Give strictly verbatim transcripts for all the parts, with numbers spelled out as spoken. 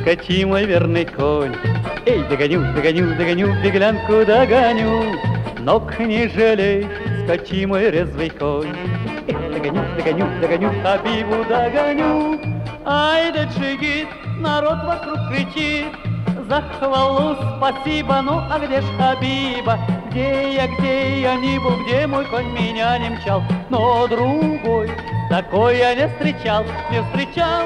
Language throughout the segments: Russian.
скачи, мой верный конь. Эй, догоню, догоню, догоню, беглянку догоню. Ног не жалей, скачи, мой резвый конь. Эх, догоню, догоню, догоню, Хабибу догоню. Ай да джигит, народ вокруг кричит. За хвалу спасибо, ну а где ж Хабиба? Где я, где я не был, где мой конь меня не мчал? Но другой такой я не встречал, не встречал.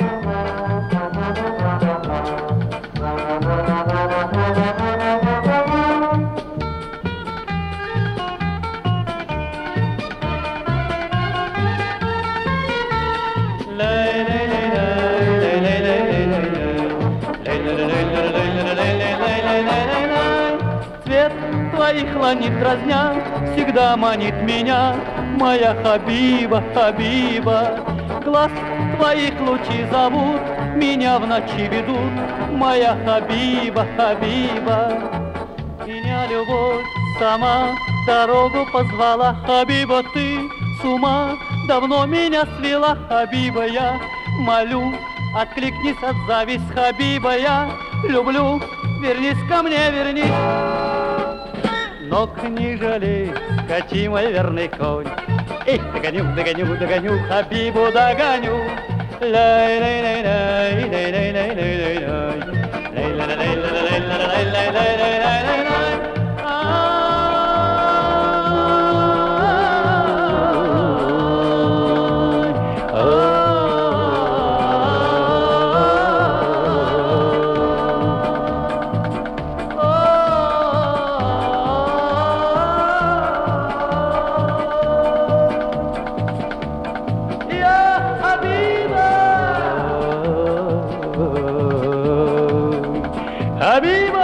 Цвет твоих ланит дразня, всегда манит меня, моя Хабиба, Хабиба. Глаз твоих лучи зовут, меня в ночи ведут, моя Хабиба, Хабиба. Меня любовь сама дорогу позвала, Хабиба, ты с ума давно меня свела, Хабиба, я молю, откликнись, отзовись, Хабиба, я люблю, вернись ко мне, вернись. Ног не жалей, скачи, мой верный конь. Эй, догоню, догоню, догоню, Хабибу догоню. Лай-лай-лай-лай, лай-лай-лай-лай-лай, лай-лай-лай-лай-лай-лай-лай-лай-лай. Habiba!